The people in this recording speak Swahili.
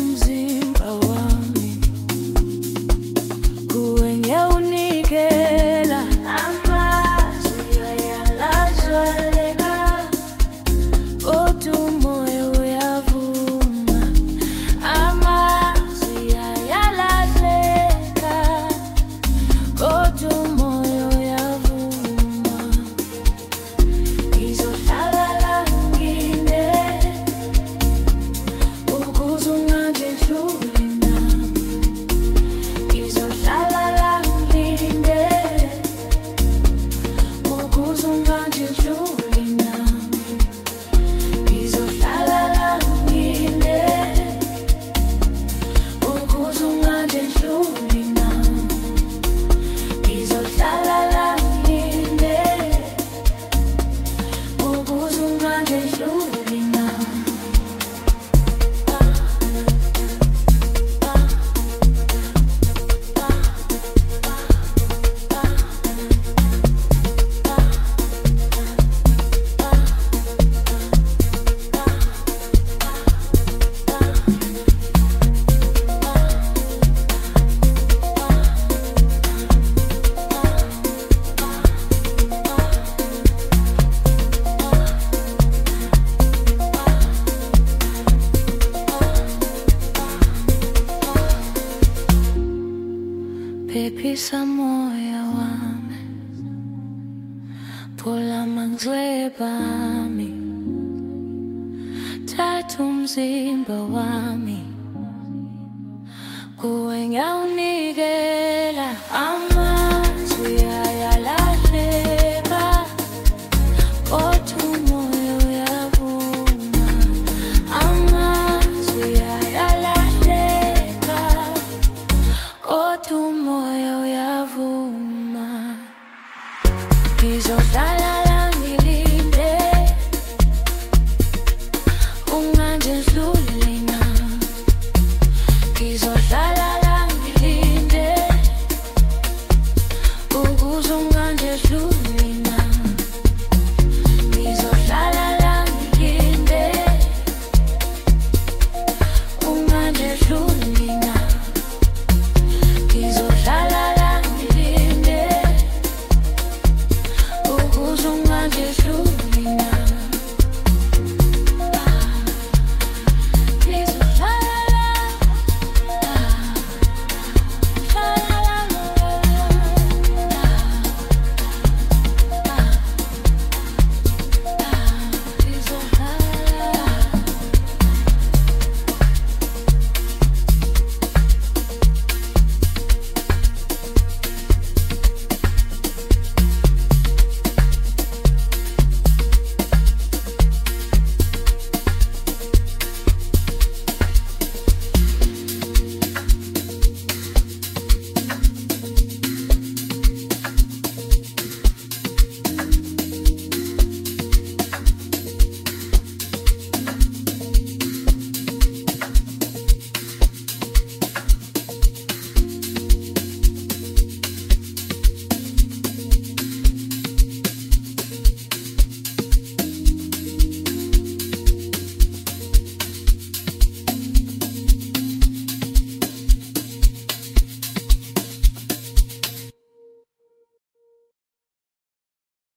umzimba wami kuwenye unikela amazwi ayalazwaleka kodwa umoya uyavuma amazwi ayalazeka kodwa umoya uyavuma ngizohlala la ngine ukuze ungangendluli nami ngizohlala la ngine ukuze ungangendluli nami ngizohlala la ngine ukuze ungangendluli nami ngizohlala la ngine ukuze ungangendluli nami phephisa moya wami phola manxeba ami thatha umzimba wami kuwe ngiyawunikela amazwi ayalahleka kodwa umoya uyavuma amazwi ayalahleka kodwa umoya uyavuma ngizohlala